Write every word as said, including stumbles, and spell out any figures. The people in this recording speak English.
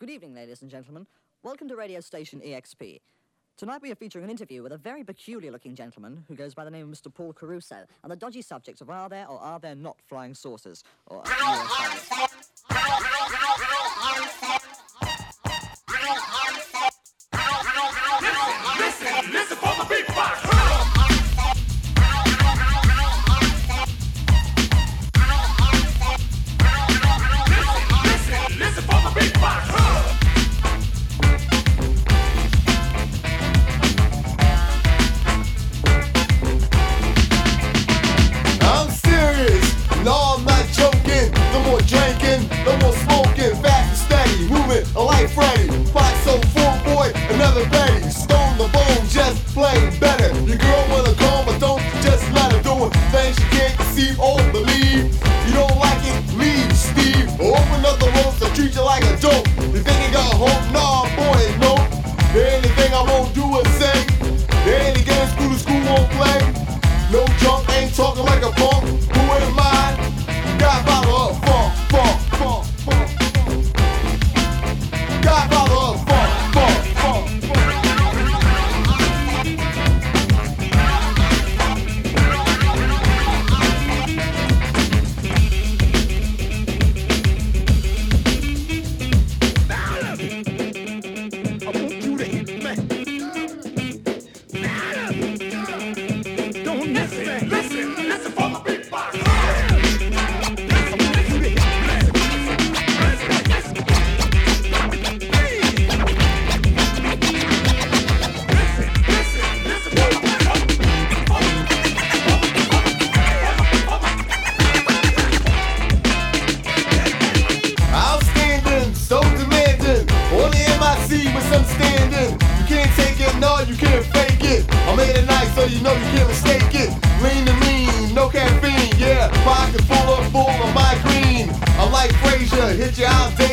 Good evening, ladies and gentlemen. Welcome to radio station E X P. Tonight we are featuring an interview with a very peculiar-looking gentleman who goes by the name of Mister Paul Caruso, and the dodgy subject of are there or are there not flying saucers? Or I am set. I am set. I am set. Listen, listen, listen for the beatbox. Listen, listen for the beatbox. I'm serious, no I'm not joking. No more drinking, no more smoking. Fast and steady, moving like Freddy. Pot so full, boy, another Betty. Stone the bone, just plain better. Your girl wanna come, but don't just let her do it. Things you can't see or believe. You don't like it, leave, Steve. Open up the ropes, I treat you like a dope. You think you got hope? Nah, boy, no. There ain't anything I won't do or say. There ain't any games school to school won't play. No junk, ain't talking like a punk. Who am I? Godfather of funk, funk, funk, funk, funk. Godfather of funk, funk, funk, funk. I want you to hit me. Don't listen, listen, listen for the beatbox. Outstanding, so demanding. Only M I C with some standing. You can't take it, no, you can't fake it. I made it nice so you know you can't mistake it. Lean and mean, no caffeine, yeah. Pocket full of full of my green. I'm like Frazier, hit you out,